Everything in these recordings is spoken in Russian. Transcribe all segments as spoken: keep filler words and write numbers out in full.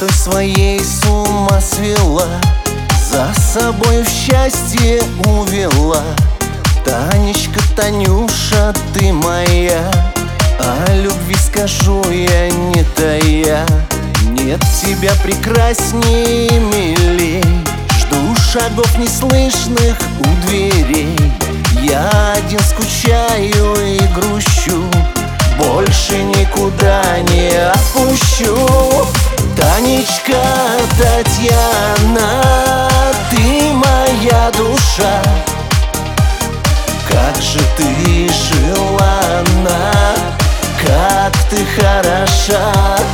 красотой своей с ума свела, за собой в счастье увела. Танечка, Танюша, ты моя, о любви скажу я не тая. Нет тебя прекрасней и милей, жду шагов неслышных у дверей. Я один скучаю и грущу, больше никуда не отпущу. Танечка, Татьяна, ты моя душа, как же ты желанна, как ты хороша.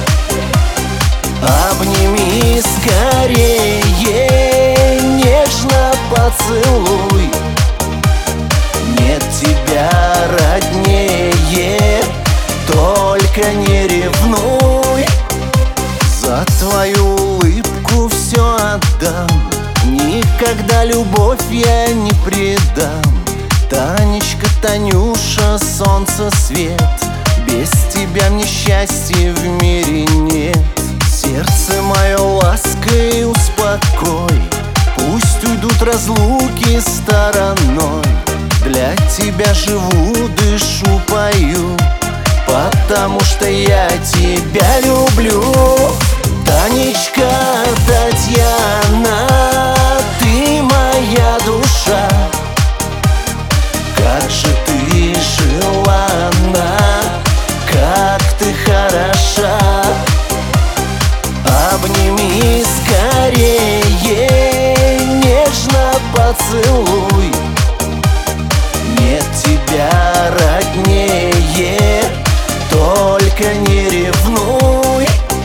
Обними скорее, нежно поцелуй, нет тебя роднее, только не ревнуй. За твою улыбку все отдам, никогда любовь я не предам. Танечка, Танюша, солнце свет, без тебя мне счастья в мире нет. Сердце мое лаской успокой, пусть уйдут разлуки стороной. Для тебя живу, дышу, пою, потому что я тебя люблю. Танечка, Татьяна, ты моя душа, как же ты желанна, как ты хороша. Обними скорее, нежно поцелуй, нет тебя роднее, только не ревнуй.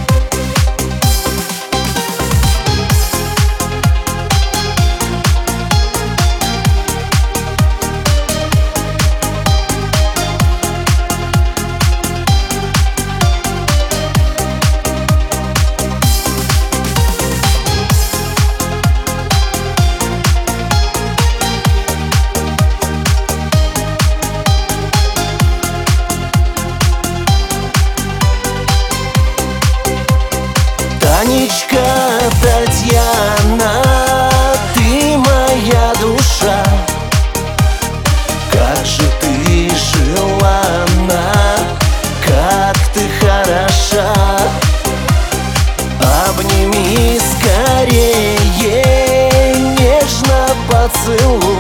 Танечка, Татьяна, ты моя душа, как же ты желанна, как ты хороша. Обними скорее, нежно поцелуй,